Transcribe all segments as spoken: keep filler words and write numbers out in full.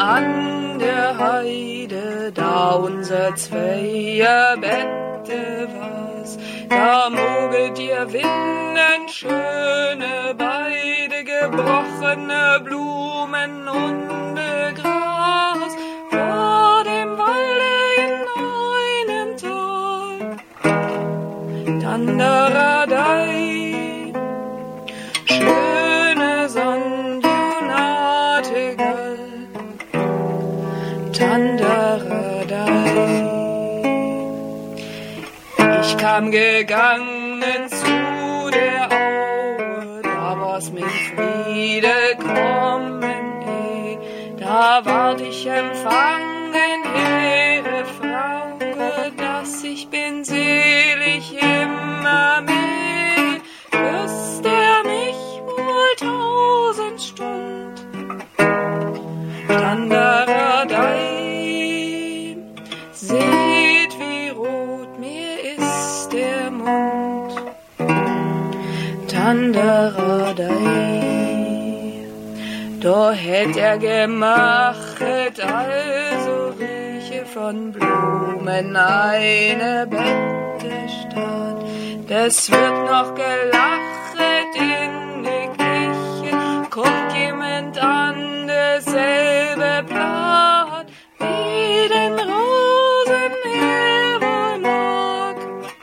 an der Heide, da unser Zweier Bette was, da moget ihr Winden schöne, beide gebrochene Blumen und Gras, vor dem Walde in einem Tal. Tandaradei, schöne Sonntag-Nachtigall, Tandaradei. Ich kam gegangen zu der Aue, da war's mit Friede kommen, eh. Da ward ich empfangen, hehre Frau, dass ich bin selig immer mehr. Küsst er mich wohl tausend Stund, Tandaradei, seht wie rot mir ist der Mund, Tandaradei. Da hätt er gemachet, also rieche von Blumen eine Bette statt. Das wird noch gelachet in die Küche, guckt jemand an derselbe Blatt, wie den Rosen er wohl mag.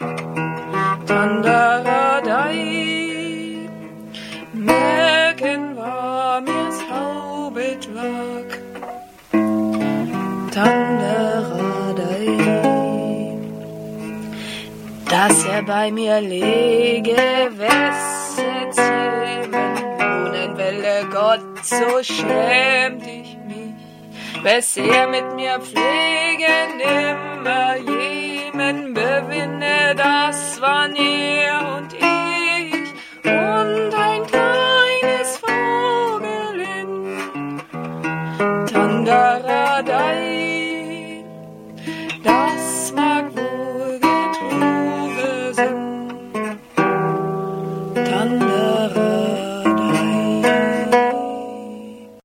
Tandaradei, merken war mir's Haubet wag, Tandaradei. Dass er bei mir lege, wesse zähmen, wohnen welle Gott, so schämt ich mich. Wes er mit mir pflegen, immer jemen bewinne, das war nie